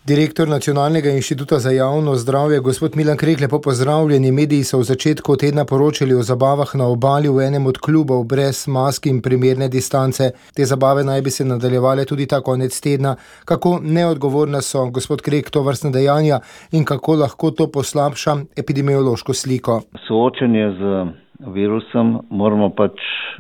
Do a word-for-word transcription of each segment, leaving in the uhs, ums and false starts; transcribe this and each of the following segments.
Direktor Nacionalnega inštituta za javno zdravje, gospod Milan Krek, lepo pozdravljeni. Mediji so v začetku tedna poročali o zabavah na obali v enem od klubov brez mask in primerne distance. Te zabave naj bi se nadaljevale tudi ta konec tedna. Kako neodgovorna so, gospod Krek, to vrstne dejanja in kako lahko to poslabša epidemiološko sliko? Soočenje z virusom moramo pač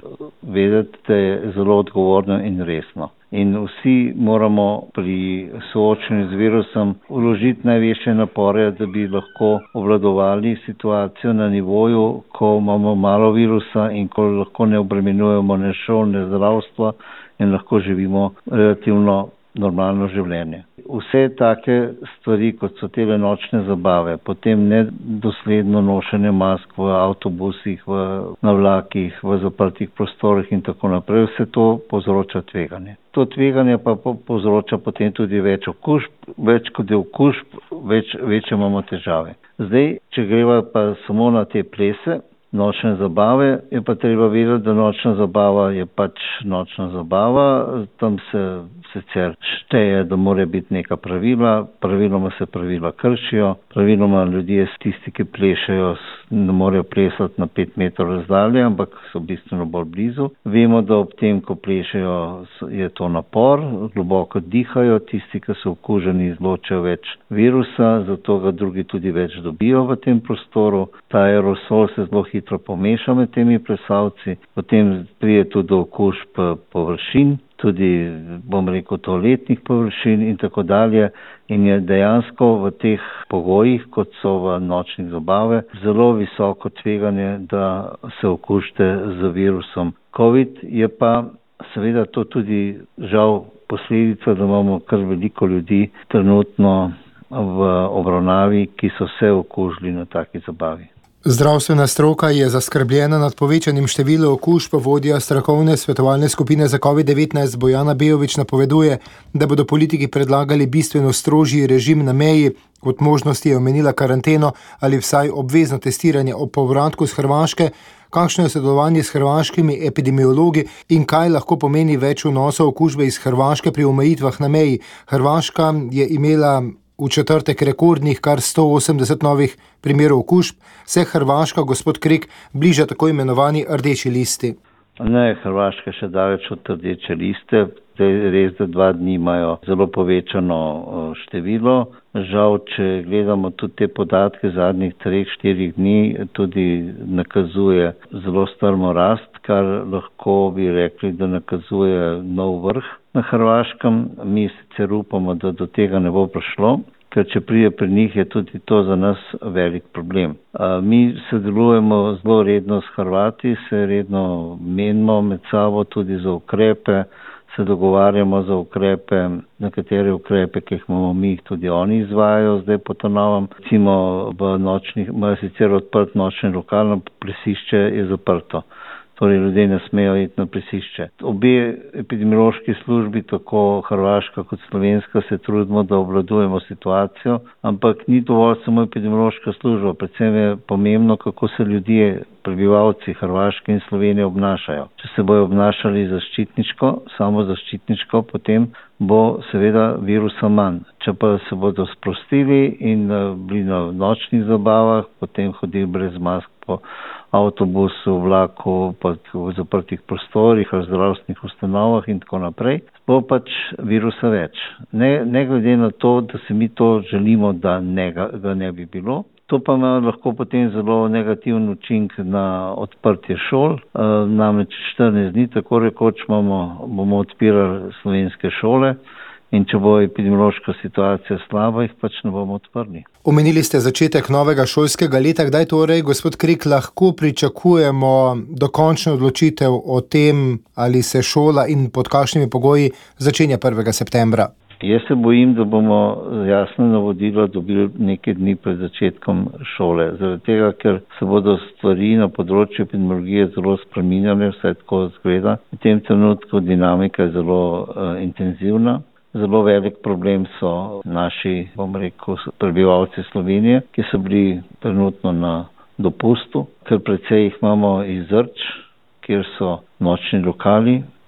vedeti, da je zelo odgovorno in resno. In vsi moramo pri soočenju z virusom vložiti največje napore, da bi lahko obvladovali situacijo na nivoju, ko imamo malo virusa in ko lahko ne obremenjujemo ne šol, ne zdravstva in lahko živimo relativno normalno življenje. Vse take stvari, kot so tele nočne zabave, potem nedosledno nošenje mask v avtobusih, v, na vlakih, v zaprtih prostorih in tako naprej, vse to povzroča tveganje. To tveganje pa povzroča potem tudi več okužb, več kot je okužb, več, večje imamo težave. Zdaj, če greva pa samo na te plese, nočne zabave, je pa treba vedeti, da nočna zabava je pač nočna zabava. Tam se sicer šteje, da mora biti neka pravila, praviloma se pravila kršijo, praviloma ljudje, tisti, ki plešejo, ne morejo plesati na pet metrov razdalje, ampak so bistveno bolj blizu. Vemo, da ob tem, ko plešejo, je to napor, globoko dihajo, tisti, ki so okuženi, izločajo več virusa, zato ga drugi tudi več dobijo v tem prostoru. Ta aerosol se zelo hitro pomeša med temi plesalci, potem pride tudi do okužb površin, tudi, bom rekel, toaletnih površin in tako dalje. In je dejansko v teh pogojih, kot so v nočnih zabave, zelo visoko tveganje, da se okužite z virusom. COVID je pa seveda to tudi žal posledica, da imamo kar veliko ljudi trenutno v obravnavi, ki so se okužili na taki zabavi. Zdravstvena stroka je zaskrbljena nad povečanim številom okužb. Vodja strokovne svetovalne skupine za covid devetnajst Bojana Bejović napoveduje, da bodo politiki predlagali bistveno strožji režim na meji. Kot možnosti je omenila karanteno ali vsaj obvezno testiranje ob povratku z Hrvaške. Kakšno je sodelovanje s hrvaškimi epidemiologi in kaj lahko pomeni več vnosov okužbe iz Hrvaške pri omejitvah na meji? Hrvaška je imela v četrtek rekordnih kar sto osemdeset novih primerov okužb. Se Hrvaška, gospod Krek, bliža tako imenovani rdeči listi? Ne, Hrvaška še daleč od rdeče liste. Res, da dva dni imajo zelo povečano število. Žal, če gledamo tudi te podatke zadnjih treh, štirih dni, tudi nakazuje zelo strmo rast, kar lahko bi rekli, da nakazuje nov vrh na Hrvaškem. Mi sicer upamo, da do tega ne bo prišlo, ker če pride pri njih, je tudi to za nas velik problem. Mi sodelujemo zelo redno s Hrvati, se redno menimo med sabo tudi za ukrepe, se dogovarjamo za ukrepe, nekatere ukrepe, ki jih imamo mi, jih tudi oni izvajajo zdaj po to novem. Recimo v nočnih, imajo sicer odprt nočni lokal, plesišče je zaprto. Torej ljudje ne smejo iti na plesišče. Obe epidemiološki službi, tako hrvaška kot slovenska, se trudimo, da obvladujemo situacijo, ampak ni dovolj samo epidemiološka služba, predvsem je pomembno, kako se ljudje, prebivalci Hrvaške in Slovenije obnašajo. Če se bojo obnašali zaščitniško, samo zaščitniško, potem bo seveda virusa manj. Če pa se bodo sprostili in bili na nočnih zabavah, potem hodili brez mask po avtobusu, vlaku, pa v zaprtih prostorih, v zdravstvenih ustanovah in tako naprej, bo pač virusa več. Ne, ne glede na to, da se mi to želimo, da ne, ga ne bi bilo. To pa ima lahko potem zelo negativen učink na odprtje šol. E, namreč štirinajst dni, tako rekoč, imamo, bomo odpirali slovenske šole. In če bo epidemiološka situacija slaba, jih pač ne bomo odprli. Omenili ste začetek novega šolskega leta. Kdaj torej, gospod Krek, lahko pričakujemo dokončno odločitev o tem, ali se šola in pod kakšnimi pogoji začenja prvega septembra? Jaz se bojim, da bomo jasno navodilo dobili nekaj dni pred začetkom šole. Zaradi tega, ker se bodo stvari na področju epidemiologije zelo spreminjale, vsaj tako zgleda. V tem trenutku dinamika je zelo uh, intenzivna. Zelo velik problem so naši, bom rekel, prebivalci Slovenije, ki so bili trenutno na dopustu, ker precej jih imamo iz Zrč, kjer so nočni lokali,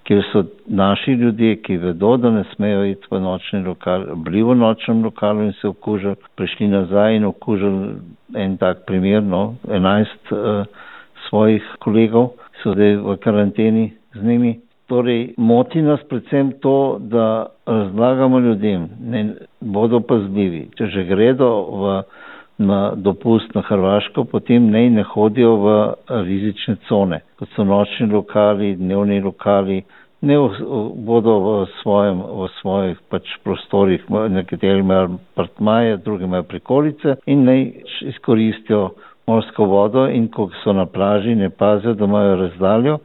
kjer so naši ljudje, ki vedo, da ne smejo iti v nočni lokal, bili v nočnem lokalu in se okužili, prišli nazaj in okužili en tak primer, no, enajst uh, svojih kolegov so zdaj v karanteni z njimi. Torej, moti nas predvsem to, da razlagamo ljudem, ne bodo pazljivi. Če že gredo v, na dopust na Hrvaško, potem ne, ne hodijo v rizične cone, kot so nočni lokali, dnevni lokali, ne v, bodo v, svojem, v svojih pač prostorih, nekateri imajo apartmaje, drugi imajo prikolice in ne izkoristijo morsko vodo in ko so na plaži, ne pazijo, da imajo razdaljo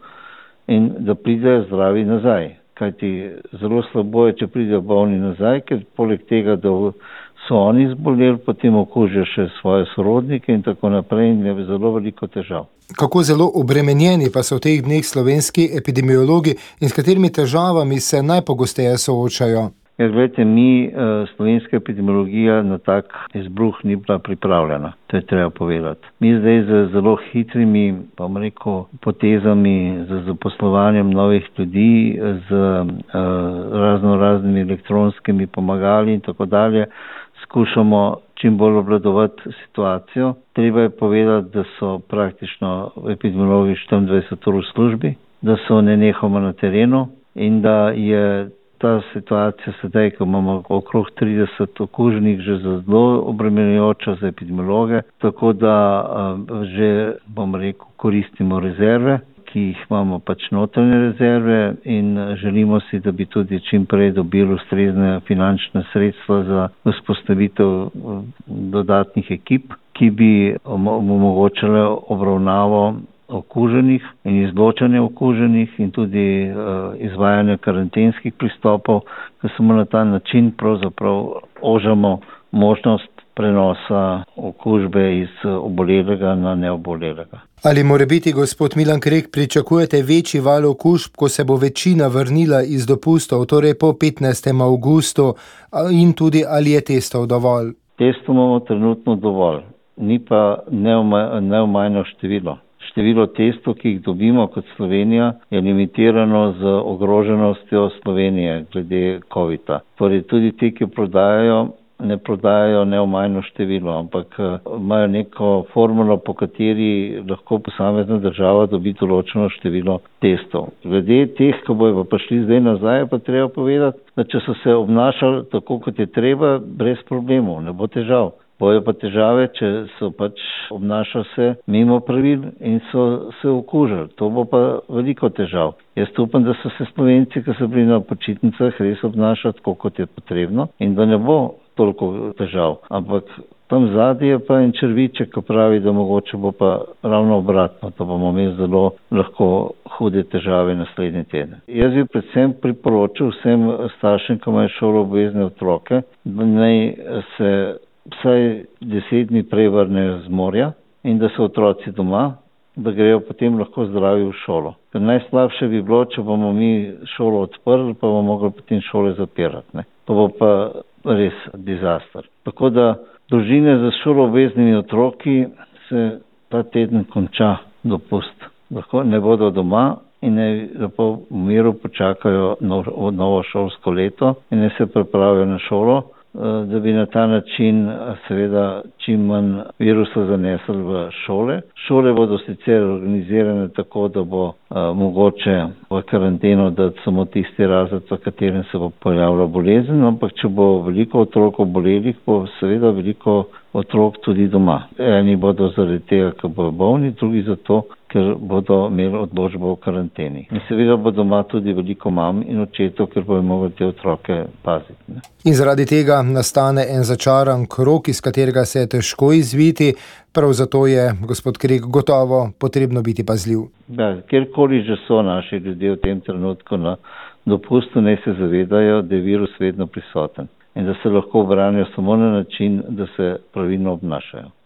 in da pridejo zdravi nazaj. Kajti zelo slabo je, če pridejo bolni nazaj, ker poleg tega, da so oni zboleli, potem okužijo še svoje sorodnike in tako naprej in je zelo veliko težav. Kako zelo obremenjeni pa so v teh dneh slovenski epidemiologi in s katerimi težavami se najpogosteje soočajo? Ja, gledajte, mi, slovenska epidemiologija na tak izbruh ni bila pripravljena, to je treba povedati. Mi zdaj z zelo hitrimi, pa bom rekel, potezami, z zaposlovanjem novih ljudi, z uh, razno raznimi elektronskimi pomagali in tako dalje, skušamo čim bolj obvladovati situacijo. Treba je povedati, da so praktično epidemiologi štiriindvajset ur v službi, da so nenehoma na terenu in da je ta situacija sedaj, ko imamo okrog trideset okuženih, že zelo obremenjujoča za epidemiologe, tako da uh, že, bom rekel, koristimo rezerve, ki jih imamo pač notranje rezerve in želimo si, da bi tudi čim prej dobili ustrezne finančne sredstva za vzpostavitev dodatnih ekip, ki bi omogočale obravnavo okuženih in izločanje okuženih in tudi uh, izvajanje karantenskih pristopov, da samo na ta način pravzaprav ožamo možnost prenosa okužbe iz obolelega na neobolelega. Ali more biti, gospod Milan Krek, pričakujete večji val okužb, ko se bo večina vrnila iz dopustov, torej po petnajstem avgustu, in tudi ali je testov dovolj? Testov imamo trenutno dovolj, ni pa neomajno število. Število testov, ki jih dobimo kot Slovenija, je limitirano z ogroženostjo Slovenije glede covida. Torej tudi ti, ki prodajajo, ne prodajajo neomajno število, ampak imajo neko formulo, po kateri lahko posamezna država dobi določeno število testov. Glede teh, ko bojo pa prišli zdaj nazaj, pa treba povedati, da če so se obnašali tako, kot je treba, brez problemov, ne bo težav. Bojo pa težave, če so pač obnašali se mimo pravil in so se okužili. To bo pa veliko težav. Jaz upam, da so se Slovenci, ki so bili na počitnicah, res obnašali tako, kot je potrebno in da ne bo toliko težav. Ampak tam zadnji je pa en črviček, ki pravi, da mogoče bo pa ravno obratno, da bomo imeli zelo lahko hude težave naslednji teden. Jaz bi predvsem priporočil vsem staršem, ki imajo šolo obvezne otroke, da naj se vsaj deset dni prej vrnejo z morja in da so otroci doma, da grejo potem lahko zdravi v šolo. Ker najslabše bi bilo, če bomo mi šolo odprli, pa bomo mogli potem šole zapirati. Ne? To bo pa res dizaster. Tako da družine z šolo obveznimi otroki se ta teden konča dopust. Lahko ne bodo doma in ne lepo v miru počakajo novo, novo šolsko leto in ne se pripravijo na šolo, da bi na ta način seveda čim manj virusa zanesli v šole. Šole bodo sicer organizirane tako, da bo a, mogoče v karanteno dati samo tisti razred, v katerem se bo pojavila bolezen, ampak če bo veliko otrok obolelih, bo seveda veliko otrok tudi doma. Eni bodo zaradi tega, ker bodo bolni, drugi zato, ker bodo imeli odločbo v karanteni. In seveda bo doma tudi veliko mam in očetov, ker bodo mogli te otroke paziti. Ne? In zaradi tega nastane en začaran krog, iz katerega se je težko izviti. Prav zato je, gospod Krek, gotovo potrebno biti pazljiv. Ja, kjerkoli že so naši ljudje v tem trenutku na dopustu, naj se zavedajo, da je virus vedno prisoten in da se lahko obranijo samo na način, da se pravilno obnašajo.